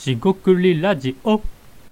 しごくりラジオ。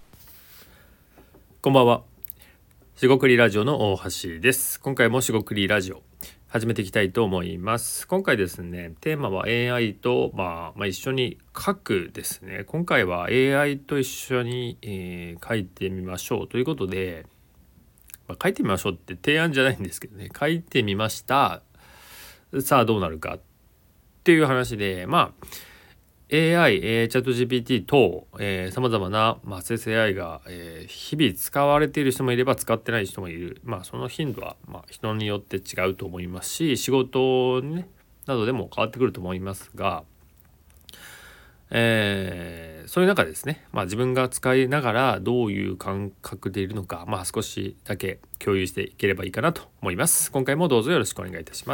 こんばんは。しごくりラジオの大橋です。今回もしごくりラジオ始めていきたいと思います。今回ですね、テーマは AI と、一緒に書くですね。今回は AI と一緒に、書いてみましょうということで、書いてみましょうって提案じゃないんですけどね、書いてみました。さあどうなるかっていう話で、AI、チャット GPT 等、さまざまな、生成 AI が、日々使われている人もいれば使ってない人もいる。その頻度は、人によって違うと思いますし、仕事、などでも変わってくると思いますが、そういう中ですね、自分が使いながらどういう感覚でいるのか、少しだけ共有していければいいかなと思います。今回もどうぞよろしくお願いいたします。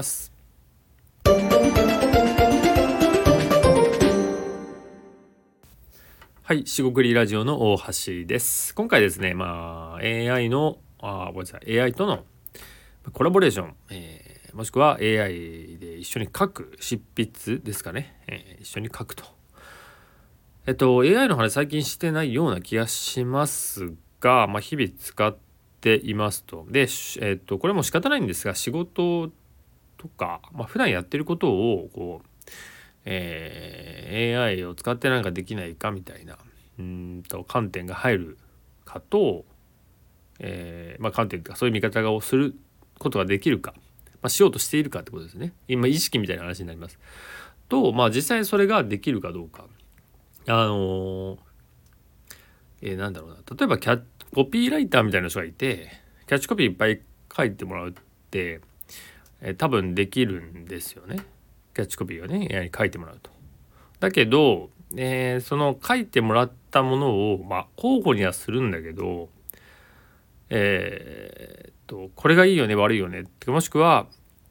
はい、しごくりラジオの大橋です。今回ですね、AI とのコラボレーション、もしくは AI で一緒に書く執筆ですかね、一緒に書くと。AI の話最近してないような気がしますが、日々使っていますと。で、これも仕方ないんですが、仕事とか、普段やってることをAI を使ってなんかできないかみたいな観点が入るかと、観点とかそういう見方をすることができるか、しようとしているかってことですね。今意識みたいな話になりますと、実際それができるかどうか、例えばコピーライターみたいな人がいてキャッチコピーいっぱい書いてもらうって、多分できるんですよね。キャッチコピーをね AI に書いてもらうと。だけど、その書いてもらったものを、交互にはするんだけど、これがいいよね悪いよねってもしくは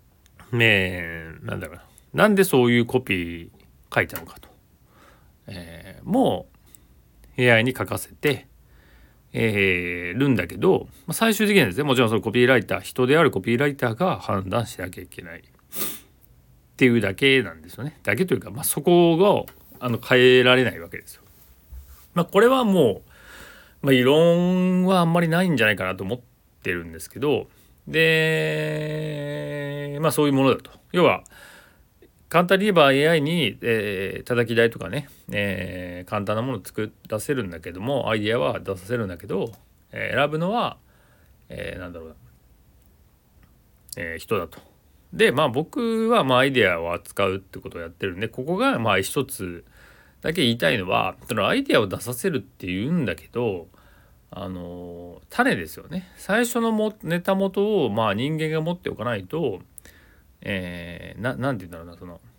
なんでそういうコピー書いたのかと、もう AI に書かせて、るんだけど、最終的にはですね、もちろんそのコピーライター、人であるコピーライターが判断しなきゃいけないっていうだけなんですよね。だけというか、そこが変えられないわけですよ。これはもう、異論はあんまりないんじゃないかなと思ってるんですけど、でそういうものだと。要は簡単に言えば AI に、叩き台とかね、簡単なものを出せるんだけども、アイデアは出させるんだけど、選ぶのは、人だと。で僕はアイデアを扱うってことをやってるんで、ここが一つだけ言いたいのは、そのアイデアを出させるっていうんだけど、種ですよね。最初のネタ元を人間が持っておかないと、なんて言うんだろうな、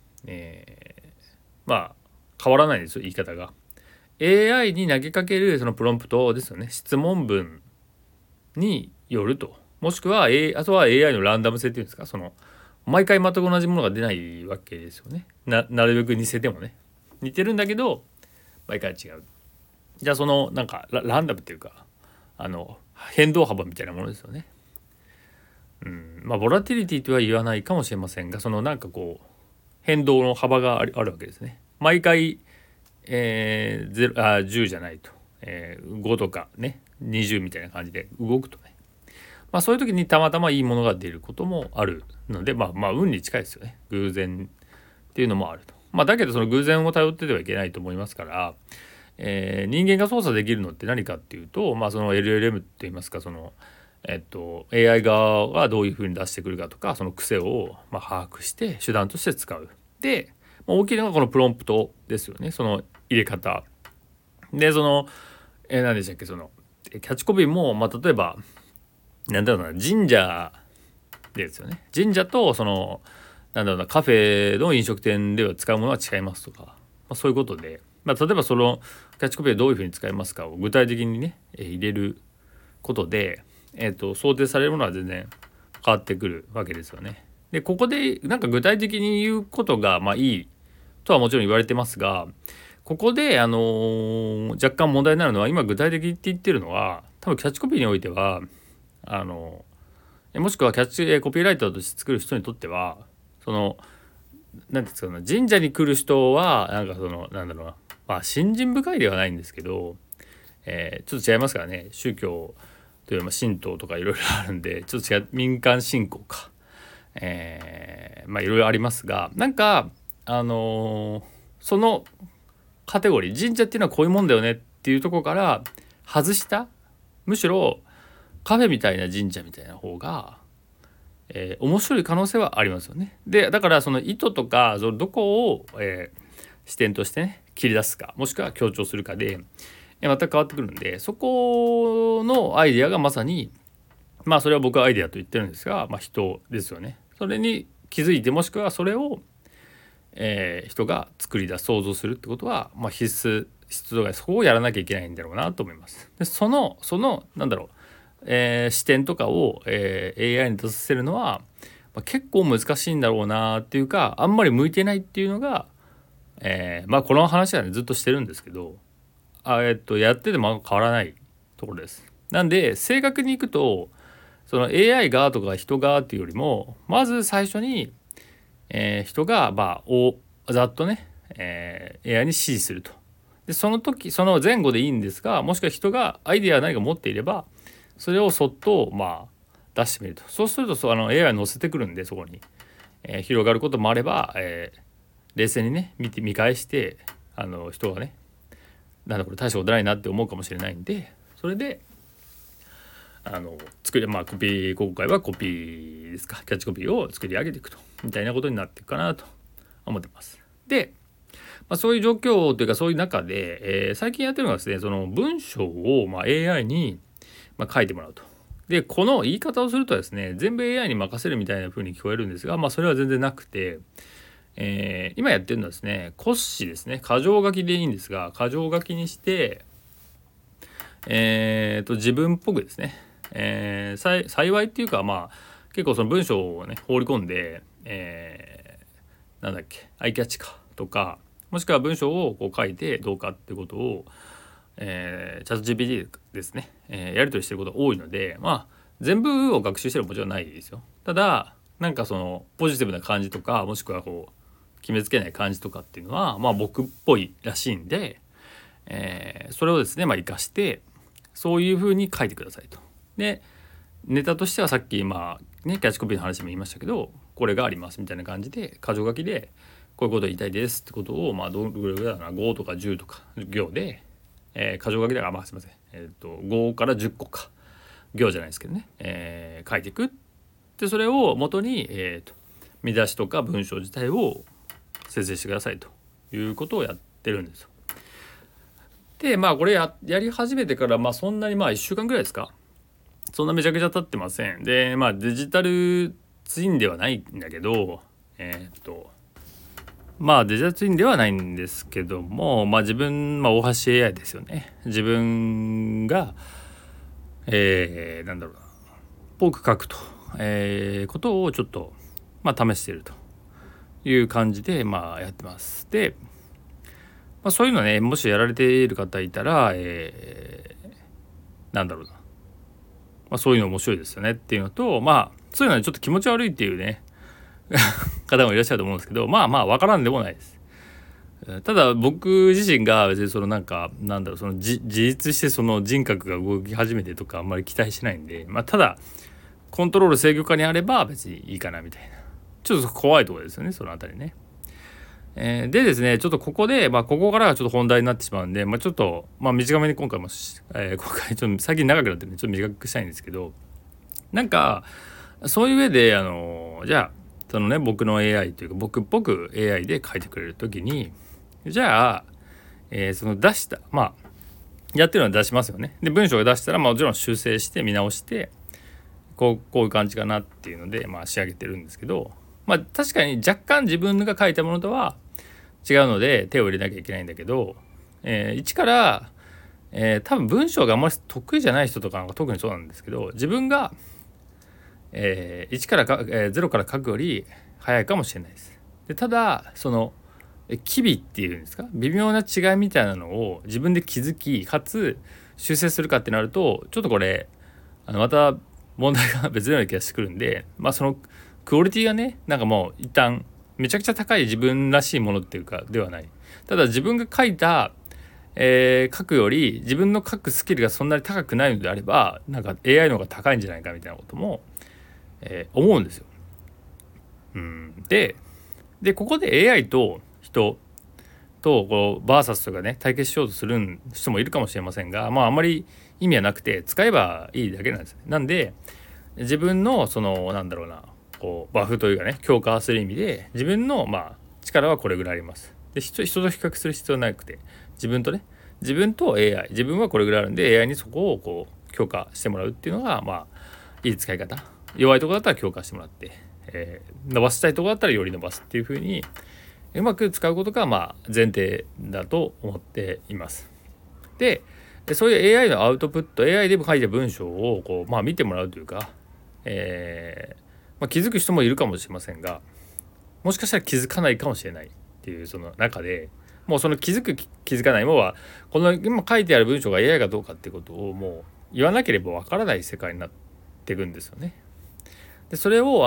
変わらないんですよ、言い方が。AI に投げかけるそのプロンプトですよね。質問文によると。もしくは、あとは AI のランダム性っていうんですか、毎回全く同じものが出ないわけですよね。なるべく似せてもね。似てるんだけど、毎回違う。じゃあランダムっていうか、変動幅みたいなものですよね。ボラティリティとは言わないかもしれませんが、変動の幅があるわけですね。毎回、10じゃないと、5とかね20みたいな感じで動くとね、そういう時にたまたまいいものが出ることもあるので、運に近いですよね。偶然っていうのもあると。だけどその偶然を頼ってではいけないと思いますから、人間が操作できるのって何かっていうと、その LLM って言いますか、AI 側がどういうふうに出してくるかとか、その癖を把握して手段として使う。で、大きいのがこのプロンプトですよね。その入れ方で、何でしたっけ、キャッチコピーも、例えば神社ですよね。神社とカフェの飲食店では使うものは違いますとか、そういうことで、例えばそのキャッチコピーをどういうふうに使いますかを具体的にね、入れることで、想定されるものは全然変わってくるわけですよね。でここで具体的に言うことがいいとはもちろん言われてますが、ここで若干問題になるのは、今具体的って言ってるのは多分キャッチコピーにおいてはもしくはコピーライターとして作る人にとっては、何ですかね、神社に来る人は信心深いではないんですけど、ちょっと違いますからね。宗教という神道とかいろいろあるんで、ちょっと違う、民間信仰か、いろいろありますが、なんかそのカテゴリー、神社っていうのはこういうもんだよねっていうところから外した、むしろカフェみたいな神社みたいな方が、面白い可能性はありますよね。でだからその意図とかそのどこを、視点としてね切り出すか、もしくは強調するかで、全く変わってくるんで、そこのアイデアがまさにそれは僕はアイデアと言ってるんですが、人ですよね。それに気づいて、もしくはそれを、人が作り出す、想像するってことは、必要が、そこをやらなきゃいけないんだろうなと思います。でそのなんだろう、視点とかを、AI に出させるのは、結構難しいんだろうなっていうか、あんまり向いてないっていうのが、この話はねずっとしてるんですけど、やってても変わらないところです。なんで正確にいくと、その AI がとか人がっていうよりも、まず最初に、人がざっとね、AI に指示すると。でその時、その前後でいいんですが、もしくは人がアイデア何か持っていれば、それをそっと出してみると。そうするとAI 乗せてくるんで、そこに、広がることもあれば、冷静にね見返して、人がね、なんだこれ大したことないなって思うかもしれないんで、それで作り、コピー、今回はコピーですか、キャッチコピーを作り上げていくと、みたいなことになっていくかなと思ってます。で、そういう状況というか、そういう中で、最近やってるのはですね、その文章をAI に書いてもらうと。でこの言い方をするとですね、全部 AI に任せるみたいな風に聞こえるんですが、それは全然なくて、今やってるのはですね、骨子ですね、箇条書きでいいんですが、箇条書きにして、自分っぽくですね、幸いっていうか、結構その文章をね放り込んで、なんだっけ、アイキャッチかとか、もしくは文章をこう書いてどうかってことを、チャット GPT ですね、やり取りしてることが多いので、全部を学習してるもちろんないですよ。ただなんかそのポジティブな感じとか、もしくはこう決めつけない感じとかっていうのは僕っぽいらしいんで、それをですね生かしてそういう風に書いてくださいと。でネタとしてはさっきキャッチコピーの話も言いましたけど、これがありますみたいな感じで箇条書きでこういうことを言いたいですってことをどれぐらいだな、5とか10とか行で、箇条書きだからすいません、5から10個か行じゃないですけどね、書いていく。でそれを元に、見出しとか文章自体を生成してくださいということをやってるんですよ。でこれ やり始めてからそんなに1週間ぐらいですか、そんなめちゃくちゃ経ってません。でデジタルツインではないんだけど、デジタルツインではないんですけども、自分大橋 AI ですよね。自分がなんだろうな、ぽく書くと、ことをちょっと試しているという感じでやってます。でそういうのね、もしやられている方いたら、なんだろうな、そういうの面白いですよねっていうのと、そういうのはちょっと気持ち悪いっていうね方もいらっしゃると思うんですけど、分からんでもないです。ただ僕自身が別にそのその自立してその人格が動き始めてとかあんまり期待しないんで、ただコントロール制御下にあれば別にいいかなみたいな、ちょっと怖いところですよね、そのあたりね。でですね、ちょっとここで、ここからがちょっと本題になってしまうんで、ちょっと短めに今回も、今回ちょっと最近長くなってるんでちょっと短くしたいんですけど、そういう上でじゃあそのね、僕の AI というか僕っぽく AI で書いてくれるときに、じゃあ、その出したやってるのは出しますよね。で文章が出したらもちろん修正して見直してこういう感じかなっていうので仕上げてるんですけど、確かに若干自分が書いたものとは違うので手を入れなきゃいけないんだけど、一から、多分文章があんまり得意じゃない人とかなんか特にそうなんですけど、自分が、1から0から書くより早いかもしれないです。でただその機微っていうんですか、微妙な違いみたいなのを自分で気づきかつ修正するかってなると、ちょっとこれまた問題が別のような気がしてくるんで、そのクオリティがねもう一旦めちゃくちゃ高い自分らしいものっていうかではない。ただ自分が書いた、書くより自分の書くスキルがそんなに高くないのであればなんか AI の方が高いんじゃないかみたいなことも、思うんですよ。でここで AI と人とこうバーサスとかね対決しようとする人もいるかもしれませんが、あんまり意味はなくて使えばいいだけなんですよ。なんで自分のそのこうバフというかね強化する意味で自分の力はこれぐらいあります。で人と比較する必要はなくて自分と AI 自分はこれぐらいあるんで AI にそこをこう強化してもらうっていうのがいい使い方。弱いところだったら強化してもらって、伸ばしたいところだったらより伸ばすっていう風にうまく使うことが前提だと思っています。でそういう AI のアウトプット AI で書いた文章をこう、見てもらうというか、気づく人もいるかもしれませんがもしかしたら気づかないかもしれないっていうその中でもうその気づく気づかないもはこの今書いてある文章が AI かどうかっていうことをもう言わなければわからない世界になっていくんですよね。でそれを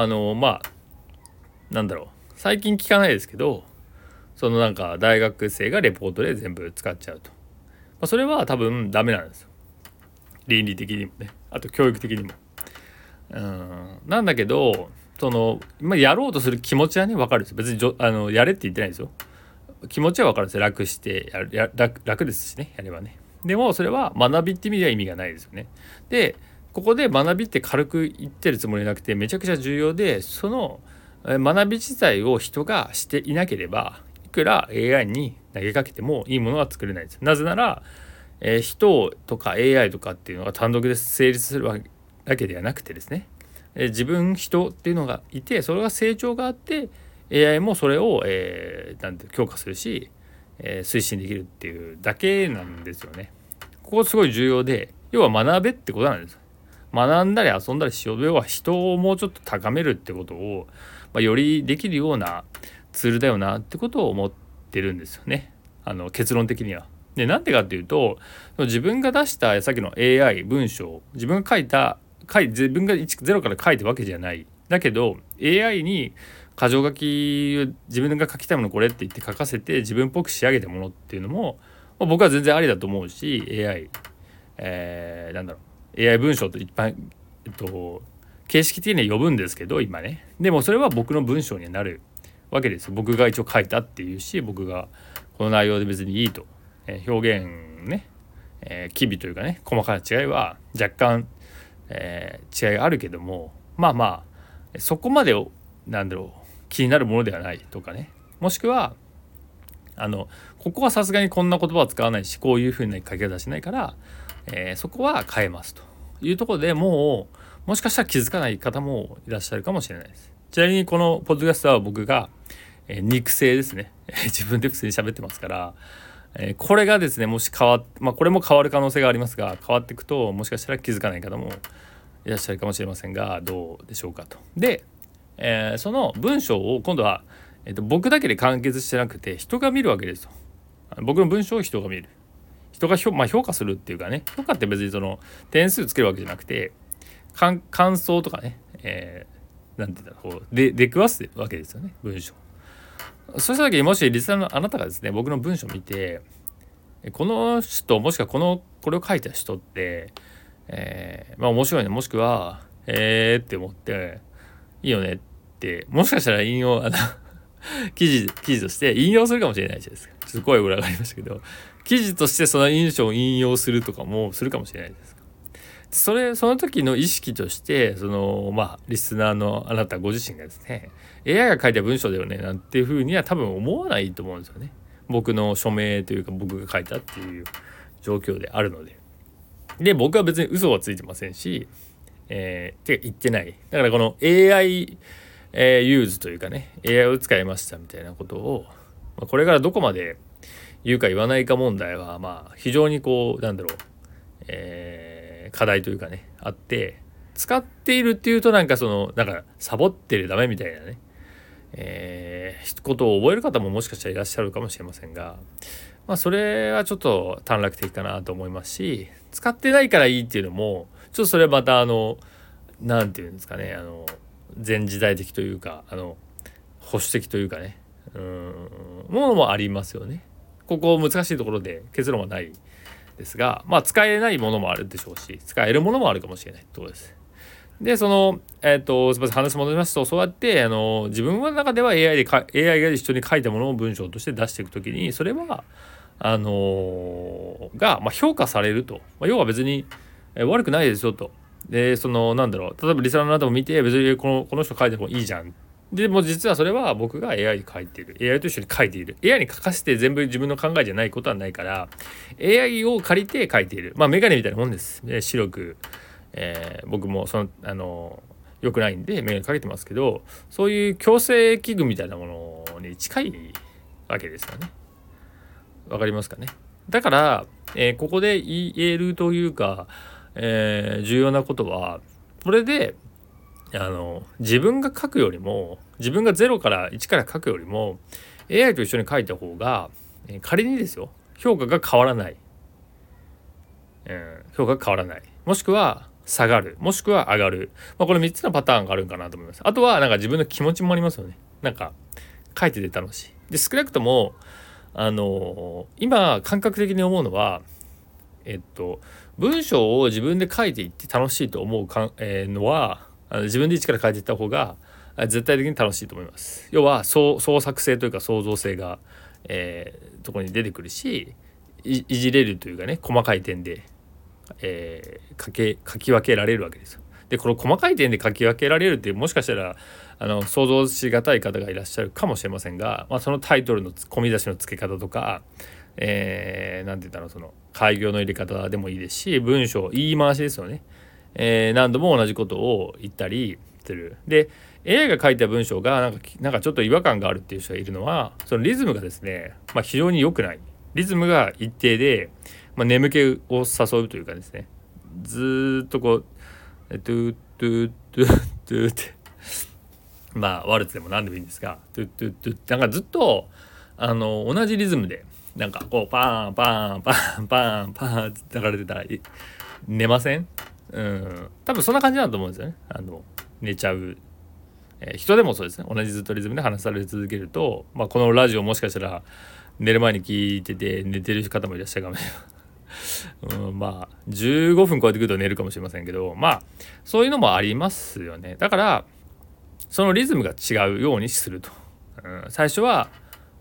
最近聞かないですけどその大学生がレポートで全部使っちゃうと、それは多分ダメなんですよ。倫理的にもねあと教育的にも。なんだけどやろうとする気持ちはね分かるんですよ。別にやれって言ってないですよ。気持ちは分かるんですよ。楽して楽ですしねやればね。でもそれは学びって意味では意味がないですよね。でここで学びって軽く言ってるつもりなくてめちゃくちゃ重要でその学び自体を人がしていなければいくら AI に投げかけてもいいものは作れないんですよ。なぜなら、人とか AI とかっていうのが単独で成立するわけではなくてですね、自分人っていうのがいてそれが成長があって AI もそれを、強化するし、推進できるっていうだけなんですよね。ここすごい重要で要は学べってことなんです。学んだり遊んだりしよう。要は人をもうちょっと高めるってことを、よりできるようなツールだよなってことを思ってるんですよね。結論的には。でなんでかっていうと自分が出したさっきの AI 文章自分が自分がゼロから書いたわけじゃない。だけど AI に箇条書き自分が書きたいものこれって言って書かせて自分っぽく仕上げたものっていうのも、僕は全然ありだと思うし AI文章と一般、形式的には呼ぶんですけど今ね。でもそれは僕の文章にはなるわけですよ。僕が一応書いたっていうし僕がこの内容で別にいいと、表現ね、機微というかね細かな違いは若干、違いがあるけどもそこまで気になるものではないとかね。もしくはここはさすがにこんな言葉は使わないしこういうふうな書き方しないから、そこは変えますというところでもしかしたら気づかない方もいらっしゃるかもしれないです。ちなみにこのポッドキャストは僕が、肉声ですね自分で普通に喋ってますから、これがですねもしこれも変わる可能性がありますが変わっていくともしかしたら気づかない方もいらっしゃるかもしれませんがどうでしょうかと。で、その文章を今度は、僕だけで完結してなくて人が見るわけですよ。僕の文章を人が見る。人が評価するっていうかね評価って別にその点数つけるわけじゃなくて感想とかね、出くわすわけですよね文章。そうした時にもしリスナーのあなたがですね僕の文章を見てこの人もしくはこれを書いた人って、面白いねもしくはって思っていいよねってもしかしたら引用記事として引用するかもしれないじゃないですか。ちょっと声裏がありましたけど記事としてその印象を引用するとかもするかもしれないですか。その時の意識としてリスナーのあなたご自身がですね AI が書いた文章だよねなんていうふうには多分思わないと思うんですよね。僕の署名というか僕が書いたっていう状況であるので僕は別に嘘はついてませんし、言ってない。だからこの AIユーズというかね AI を使いましたみたいなことを、これからどこまで言うか言わないか問題は非常に課題というかねあって使っているっていうとサボってるダメみたいなね、ことを覚える方ももしかしたらいらっしゃるかもしれませんが、それはちょっと短絡的かなと思いますし使ってないからいいっていうのもちょっとそれはまたなんていうんですかね前時代的というか保守的というかねものもありますよね。ここ難しいところで結論はないですが、まあ使えないものもあるでしょうし使えるものもあるかもしれないところです。ですみません話戻しますと、そうやって自分の中では AI が一緒に書いたものを文章として出していくときにそれは評価されると、要は別に悪くないですよと。でなんだろう、例えばリスナーの方も見て別にこの人書いてもいいじゃん。でも実はそれは僕が AI に書いている AI と一緒に書いている AI に書かせて全部自分の考えじゃないことはないから AI を借りて書いている。メガネみたいなもんです。白く、僕も良くないんでメガネかけてますけど、そういう矯正器具みたいなものに近いわけですよね。わかりますかね。だから、ここで言えるというか、重要なことはこれで自分が書くよりも自分が0から1から書くよりも AI と一緒に書いた方が、仮にですよ評価が変わらない、評価が変わらない、もしくは下がる、もしくは上がる、これ3つのパターンがあるかなと思います。あとはなんか自分の気持ちもありますよね。なんか書いてて楽しいで、少なくとも今感覚的に思うのは文章を自分で書いていって楽しいと思うのは自分で一から書いていった方が絶対的に楽しいと思います。要は創作性というか創造性が、ところに出てくるし、いじれるというかね、細かい点で、書き分けられるわけですよ。でこの細かい点で書き分けられるってもしかしたら想像しがたい方がいらっしゃるかもしれませんが、そのタイトルの込み出しの付け方とか、なんて言ったら開業の入れ方でもいいですし、文章言い回しですよね。何度も同じことを言ったりする。で AI が書いた文章がなんかちょっと違和感があるっていう人がいるのは、そのリズムがですね、非常に良くない。リズムが一定で、眠気を誘うというかですね、ずっとこうトゥトゥトゥトゥってワルツでも何でもいいんですが、トゥトゥトゥってなんかずっと同じリズムでなんかこうパーンパーンパーンパーンパーンって流れてたら寝ません？多分そんな感じだと思うんですよね。寝ちゃう、人でもそうですね。同じずっとリズムで話され続けると、このラジオもしかしたら寝る前に聞いてて寝てる方もいらっしゃるかもしれない。15分超えてくると寝るかもしれませんけど、そういうのもありますよね。だからそのリズムが違うようにすると、最初は、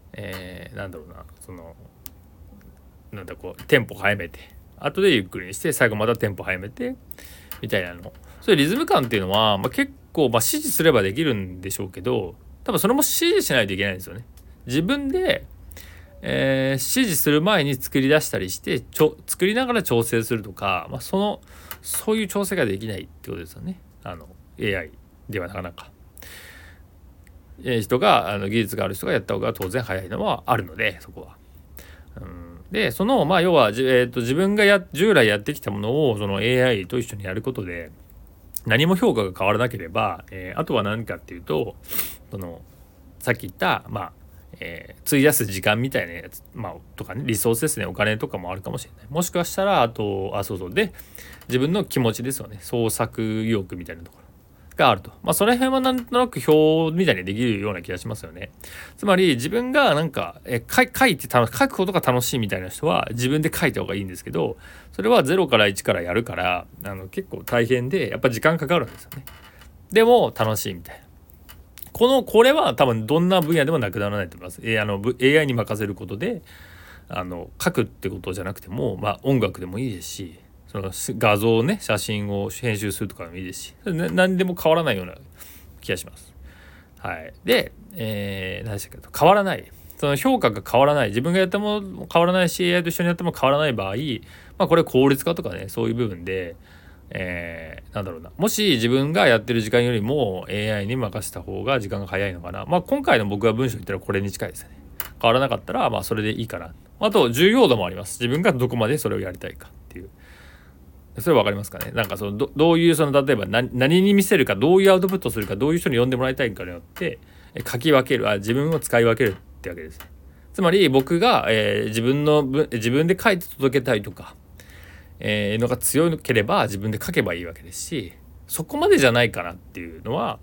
テンポ早めて、後でゆっくりにして最後またテンポ早めてみたいなの、そういうリズム感っていうのは、結構指示すればできるんでしょうけど、多分それも指示しないといけないんですよね。自分で指示する前に作り出したりして作りながら調整するとか、そういう調整ができないってことですよね。AI ではなかなか人が技術がある人がやった方が当然早いのはあるので、そこは。で要は自分が従来やってきたものをその AI と一緒にやることで何も評価が変わらなければ、あとは何かっていうとさっき言った費やす時間みたいなやつ、とかね、リソースですね、お金とかもあるかもしれない。もしかしたらで自分の気持ちですよね、創作意欲みたいなところがあると、その辺はなんとなく表みたいにできるような気がしますよね。つまり自分が書くことが楽しいみたいな人は自分で書いた方がいいんですけど、それは0から1からやるから結構大変でやっぱ時間かかるんですよね。でも楽しいみたいな。これは多分どんな分野でもなくならないと思います。AI に任せることで書くってことじゃなくても、音楽でもいいですし、その画像をね、写真を編集するとかでもいいですし、何でも変わらないような気がします。はい。で、何でしたっけ、変わらない、その評価が変わらない、自分がやったものも変わらないし AI と一緒にやっても変わらない場合、これ効率化とかね、そういう部分でもし自分がやってる時間よりも AI に任せた方が時間が早いのかな。今回の僕が文章言ったらこれに近いですね。変わらなかったらそれでいいかな。あと重要度もあります。自分がどこまでそれをやりたいかっていう、それ分かりますかね。どういう例えば何に見せるか、どういうアウトプットするか、どういう人に読んでもらいたいかによって書き分ける、自分を使い分けるってわけです。つまり僕が、自分で書いて届けたいとかのが強ければ自分で書けばいいわけですし、そこまでじゃないかなっていうのは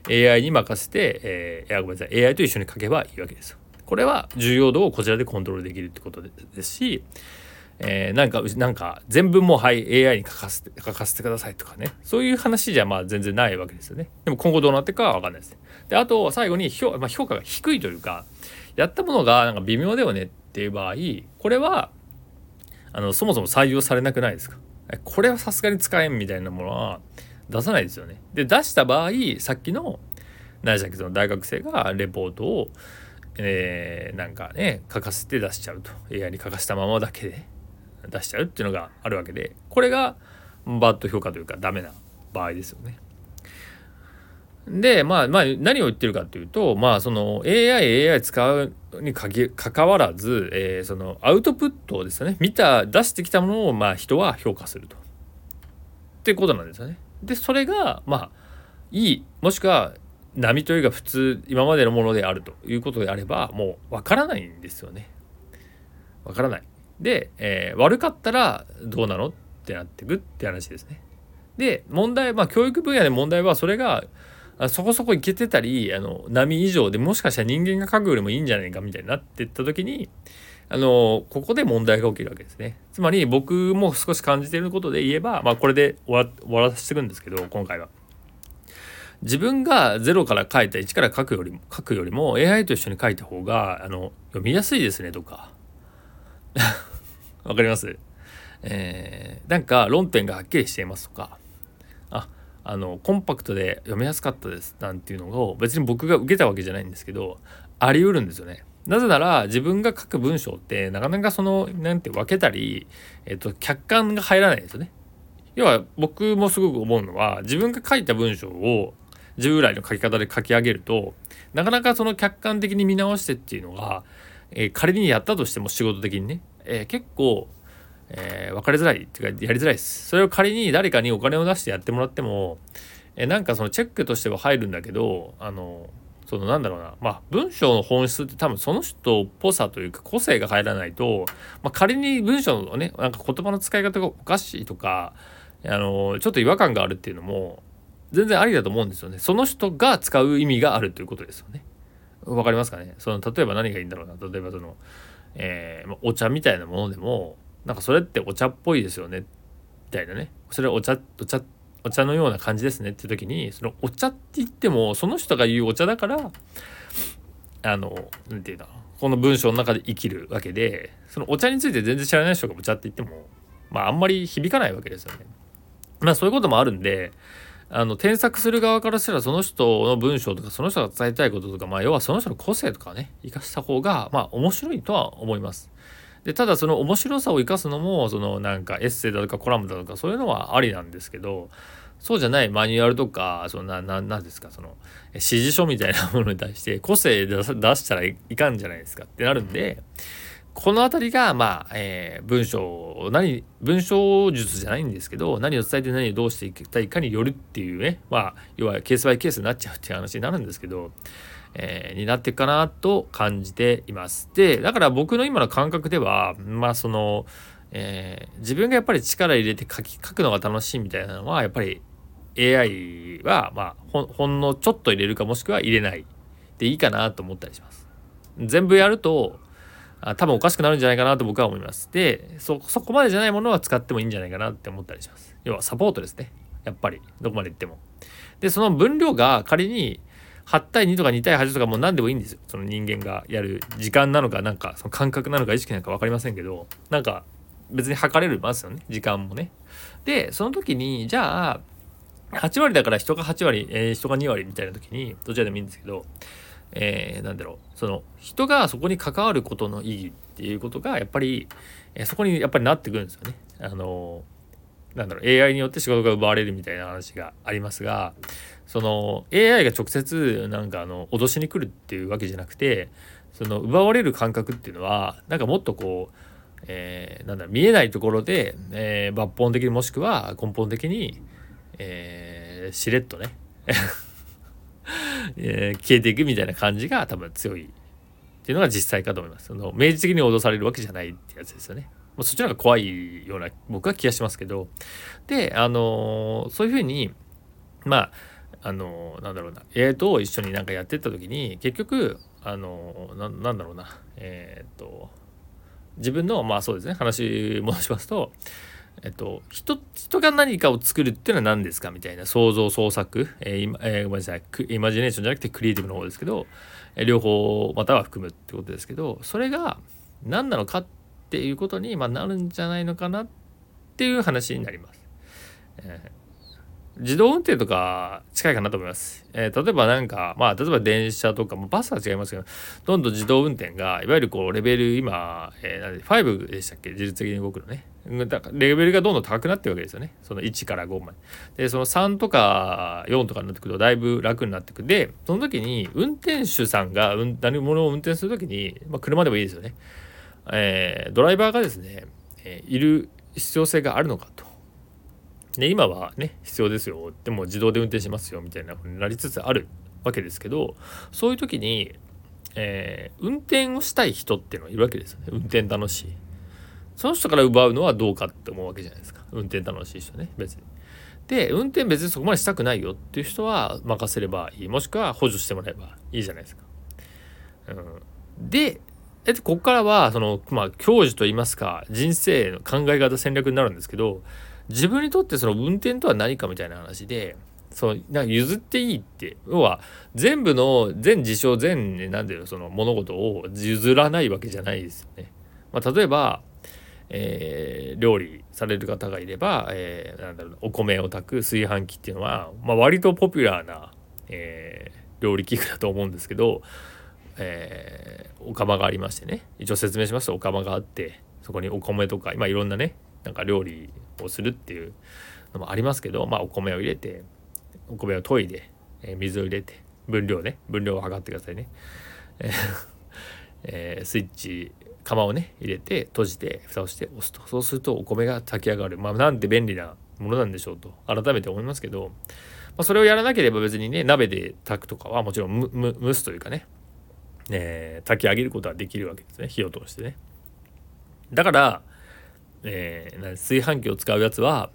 AI に任せて、ごめんなさい AI と一緒に書けばいいわけですよ。これは重要度をこちらでコントロールできるってことですし、なんか全部もうはい AI に書かせてくださいとかね、そういう話じゃまあ全然ないわけですよね。でも今後どうなっていくかは分かんないです。であと最後に評価が低いというか、やったものがなんか微妙だよねっていう場合、これはそもそも採用されなくないですか。これはさすがに使えんみたいなものは出さないですよね。で出した場合、さっきの何でしたっけ、その大学生がレポートを、なんかね書かせて出しちゃうと、 AI に書かせたままだけで出しちゃうっていうのがあるわけで、これがバッド評価というかダメな場合ですよね。でまあ何を言ってるかというと、その AI 使うに関わらず、そのアウトプットをですね、出してきたものを人は評価するとっていうことなんですよね。でそれがいい、もしくは並というか普通今までのものであるということであれば、もうわからないんですよね。わからない。で、悪かったらどうなのってなってくって話ですね。で問題、教育分野で問題はそれがそこそこいけてたり、波以上でもしかしたら人間が書くよりもいいんじゃないかみたいになっていった時に、ここで問題が起きるわけですね。つまり僕も少し感じていることで言えば、これで終わらせていくんですけど、今回は自分が0から書いた1から書くよりも AI と一緒に書いた方が読みやすいですねとかわかります？なんか論点がはっきりしていますとか、コンパクトで読みやすかったですなんていうのを別に僕が受けたわけじゃないんですけど、あり得るんですよね。なぜなら自分が書く文章ってなかなかなんて分けたり、客観が入らないですよね。要は僕もすごく思うのは、自分が書いた文章を従来の書き方で書き上げると、なかなかその客観的に見直してっていうのが、仮にやったとしても仕事的にね、結構分かりづらいっていうかやりづらいです。それを仮に誰かにお金を出してやってもらっても、なんかそのチェックとしては入るんだけど、そのなんだろうな、文章の本質って多分その人っぽさというか個性が入らないと、仮に文章のねなんか言葉の使い方がおかしいとか、ちょっと違和感があるっていうのも全然ありだと思うんですよね。その人が使う意味があるということですよね。わかりますかね。例えば何がいいんだろうな。例えばお茶みたいなものでも、なんかそれってお茶っぽいですよねみたいなね、それはお茶のような感じですねっていう時に、そのお茶って言ってもその人が言うお茶だからなんていうの、この文章の中で生きるわけで、そのお茶について全然知らない人がお茶って言ってもあんまり響かないわけですよね。そういうこともあるんで、添削する側からしたらその人の文章とかその人が伝えたいこととか、要はその人の個性とかね生かした方が面白いとは思います。でただその面白さを生かすのもなんかエッセイだとかコラムだとかそういうのはありなんですけど、そうじゃないマニュアルとかなんですか、指示書みたいなものに対して個性出したらいかんじゃないですかってなるんで、このあたりが文章術じゃないんですけど、何を伝えて何をどうしていきたいかによるっていうね、要はケースバイケースになっちゃうっていう話になるんですけど、になっていくかなと感じています。でだから僕の今の感覚では自分がやっぱり力入れて書くのが楽しいみたいなのは、やっぱり AI はほんのちょっと入れるか、もしくは入れないでいいかなと思ったりします。全部やると多分おかしくなるんじゃないかなと僕は思います。でそこまでじゃないものは使ってもいいんじゃないかなって思ったりします。要はサポートですね、やっぱりどこまでいっても。でその分量が仮に8対2とか2対8とかもう何でもいいんですよ。その人間がやる時間なのか、なんかその感覚なのか意識なのか分かりませんけど、なんか別に測れますよね、時間もね。でその時にじゃあ8割だから人が8割、人が2割みたいな時にどちらでもいいんですけど、なんだろう、その人がそこに関わることの意義っていうことがやっぱり、そこにやっぱりなってくるんですよね。AI によって仕事が奪われるみたいな話がありますが、その AI が直接なんか脅しに来るっていうわけじゃなくて、その奪われる感覚っていうのはなんかもっとこう、見えないところで、抜本的にもしくは根本的に、しれっとね消えていくみたいな感じが多分強いっていうのが実際かと思います。明示的に脅されるわけじゃないってやつですよね。そっちの方が怖いような僕は気がしますけど、でそういうふうになんだろうな AI と一緒になんかやってった時に結局なんだろうな自分のそうですね話戻しますと人が何かを作るっていうのは何ですかみたいな想像創作、ごめんなさいイマジネーションじゃなくてクリエイティブの方ですけど、両方または含むってことですけど、それが何なのかっていうことに、なるんじゃないのかなっていう話になります。自動運転とか近いかなと思います。例えば例えば電車とかバスは違いますけど、どんどん自動運転がいわゆるレベル今、5でしたっけ、自律的に動くのね。だからレベルがどんどん高くなってるわけですよね。その1から5まで。でその3とか4とかになってくるとだいぶ楽になってくる。でその時に運転手さんが何者を運転する時に、車でもいいですよね。ドライバーがですね、いる必要性があるのかと。で今はね必要ですよ、でも自動で運転しますよみたいな風になりつつあるわけですけど、そういう時に、運転をしたい人っていうのがいるわけですよね。運転楽しい、その人から奪うのはどうかって思うわけじゃないですか。運転楽しい人ね、別に。で運転別にそこまでしたくないよっていう人は任せればいい、もしくは補助してもらえばいいじゃないですか。でここからは教授といいますか人生の考え方戦略になるんですけど、自分にとってその運転とは何かみたいな話で、なんか譲っていいって、要は全事象その物事を譲らないわけじゃないですよね。例えば、料理される方がいれば、お米を炊く炊飯器っていうのは、割とポピュラーな、料理器具だと思うんですけど、お釜がありましてね、一応説明しますと、お釜があってそこにお米とかいろんなねなんか料理をするっていうのもありますけど、お米を入れてお米を研いで、水を入れて分量を測ってくださいね。スイッチ釜をね入れて閉じて蓋をして押すと、そうするとお米が炊き上がる。なんて便利なものなんでしょうと改めて思いますけど、それをやらなければ別にね鍋で炊くとかはもちろん蒸すというかね、炊き上げることはできるわけですね、火を通してね。だから、炊飯器を使うやつは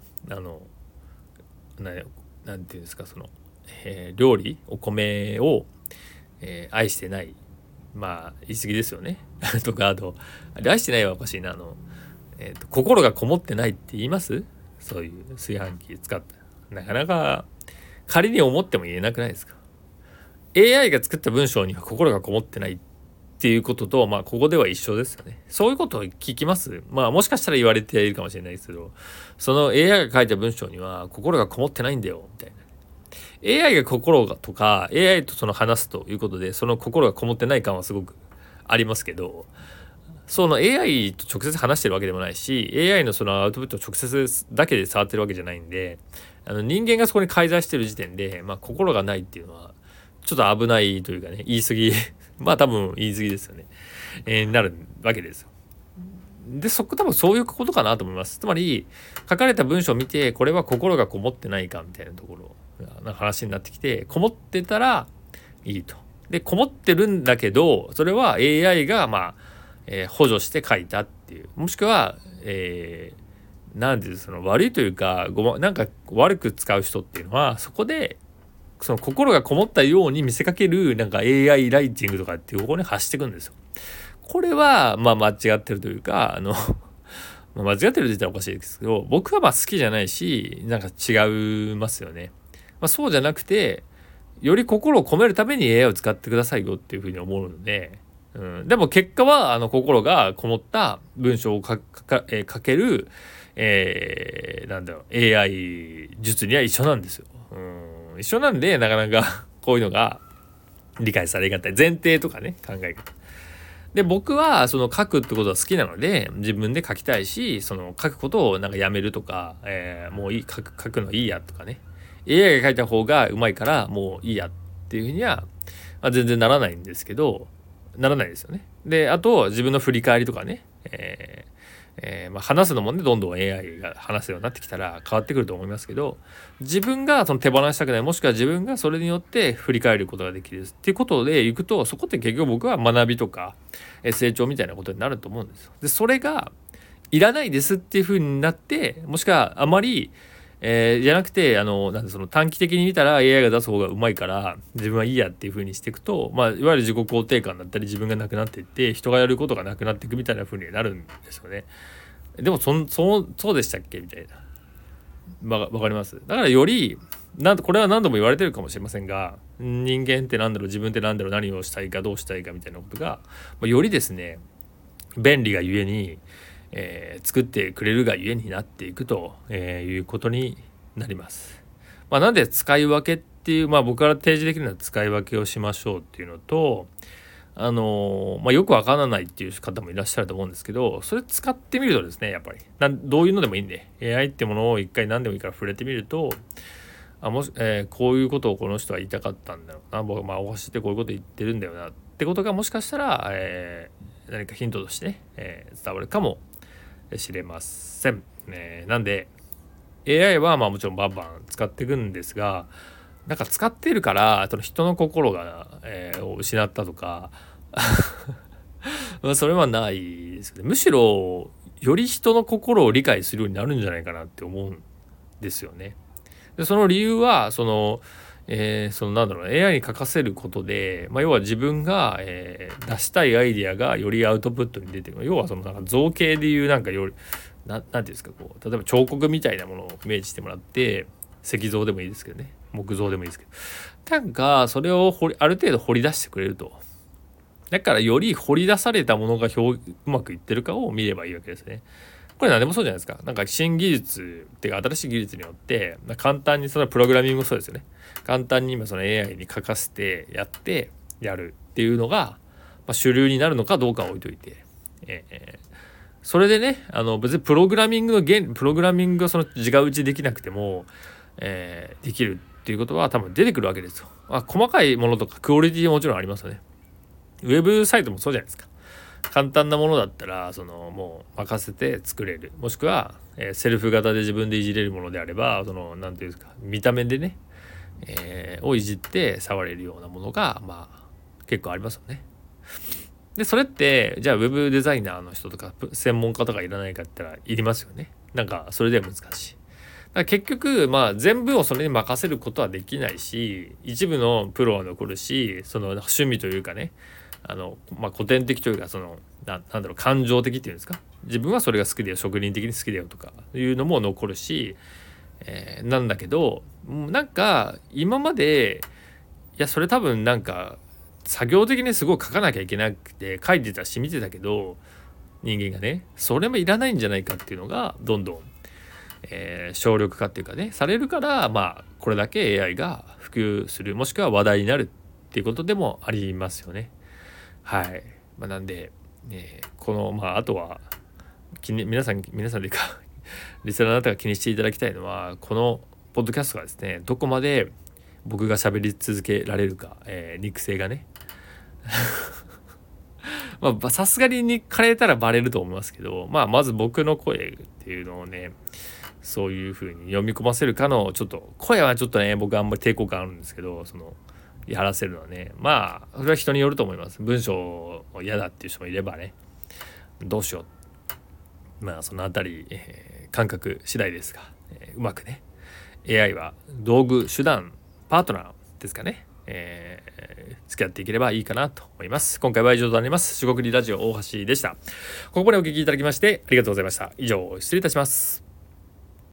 なんていうんですか、料理お米を、愛してない、言い過ぎですよねとか、あと愛してないはおかしいな、心がこもってないって言います？そういう炊飯器使ったなかなか仮に思っても言えなくないですか。 AI が作った文章には心がこもってないっていうこととここでは一緒ですよね。そういうことを聞きます。もしかしたら言われているかもしれないですけど、その AI が書いた文章には心がこもってないんだよみたいな。AI が心がとか AI と話すということでその心がこもってない感はすごくありますけど、その AI と直接話してるわけでもないし AI のそのアウトプットを直接だけで触ってるわけじゃないんで、人間がそこに介在してる時点で、心がないっていうのはちょっと危ないというかね、言い過ぎ多分言い過ぎですよね、なるわけですよ。で多分そういうことかなと思います。つまり書かれた文章を見てこれは心がこもってないかみたいなところの話になってきて、こもってたらいいと。でこもってるんだけどそれは AI が補助して書いたっていう、もしくは、なんで悪いというかなんか悪く使う人っていうのはそこでその心がこもったように見せかけるなんか AI ライティングとかっていう方向に発していくんですよ。これは間違ってるというか間違ってるって言ったらおかしいですけど、僕は好きじゃないしなんか違いますよね。そうじゃなくてより心を込めるために AI を使ってくださいよっていうふうに思うので、でも結果は心がこもった文章を書ける、AI 術には一緒なんですよ。一緒なんでなかなかこういうのが理解されがたい前提とかね考え方で、僕は書くってことは好きなので自分で書きたいし、書くことをなんかやめるとか、もういい書くのいいやとかね、 AI が書いた方がうまいからもういいやっていうふうには、全然ならないんですけど、ならないですよね。であと自分の振り返りとかね、話すのもねどんどん AI が話すようになってきたら変わってくると思いますけど、自分が手放したくない、もしくは自分がそれによって振り返ることができるっていうことでいくと、そこって結局僕は学びとか成長みたいなことになると思うんですよ。でそれがいらないですっていう風になって、もしくはあまりじゃなくてなんでその短期的に見たら AI が出す方がうまいから自分はいいやっていう風にしていくと、いわゆる自己肯定感だったり自分がなくなっていって人がやることがなくなっていくみたいな風になるんですよね。でもそうでしたっけみたいな、わかります。だからよりこれは何度も言われてるかもしれませんが、人間って何だろう、自分って何だろう、何をしたいかどうしたいかみたいなことがよりですね便利がゆえに、作ってくれるがゆえになっていくと、いうことになります。なんで使い分けっていう、僕から提示できるのは使い分けをしましょうっていうのと、よくわからないっていう方もいらっしゃると思うんですけど、それ使ってみるとですね、やっぱりどういうのでもいいんで AI ってものを一回何でもいいから触れてみると、こういうことをこの人は言いたかったんだろうな、僕おかしいってこういうこと言ってるんだよなってことがもしかしたら、何かヒントとしてね、伝わるかもしれません。なんで AI はもちろんバンバン使っていくんですが、使っているからその人の心が、を失ったとかそれはないですよね。むしろより人の心を理解するようになるんじゃないかなって思うんですよね。でその理由はなんだろう、AI に書かせることで、要は自分が、出したいアイディアがよりアウトプットに出てくる。要は造形でいうよりなんていうんですか、例えば彫刻みたいなものをイメージしてもらって、石像でもいいですけどね、木像でもいいですけど、それをある程度掘り出してくれると。だからより掘り出されたものがうまくいってるかを見ればいいわけですね。これ何でもそうじゃないですか。新技術っていうか新しい技術によって簡単にそのプログラミングもそうですよね。簡単に今その AI に書かせてやるっていうのが、主流になるのかどうかは置いといて、それでね別にプログラミングがその自我打ちできなくても、できるっていうことは多分出てくるわけですよ。細かいものとかクオリティももちろんありますよね。ウェブサイトもそうじゃないですか。簡単なものだったらもう任せて作れる、もしくは、セルフ型で自分でいじれるものであればなんていうんですか、見た目でね、をいじって触れるようなものが結構ありますよね。でそれってじゃあウェブデザイナーの人とか専門家とかいらないかって言ったらいりますよね。それでは難しい。だから結局全部をそれに任せることはできないし、一部のプロは残るし、趣味というかね、古典的というかなんだろう、感情的っていうんですか、自分はそれが好きだよ、職人的に好きだよとかいうのも残るし、なんだけど今までそれ多分作業的にすごい書かなきゃいけなくて書いてたし見てたけど、人間がねそれもいらないんじゃないかっていうのがどんどん、省力化っていうかねされるから、これだけ AI が普及する、もしくは話題になるっていうことでもありますよね。はい。なんで、このあとは皆さんでいいかリスナーの方が気にしていただきたいのは、このポッドキャストがですねどこまで僕が喋り続けられるか、肉声がねさすがにに枯れたらバレると思いますけど、まず僕の声っていうのをねそういう風に読み込ませるかの、ちょっと声はちょっとね僕あんまり抵抗感あるんですけど、やらせるのはねそれは人によると思います。文章嫌だっていう人もいればね、どうしよう、そのあたり、感覚次第ですが、うまくね AI は道具手段パートナーですかね、付き合っていければいいかなと思います。今回は以上となります。四国リラジオ大橋でした。ここまでお聞きいただきましてありがとうございました。以上失礼いたします。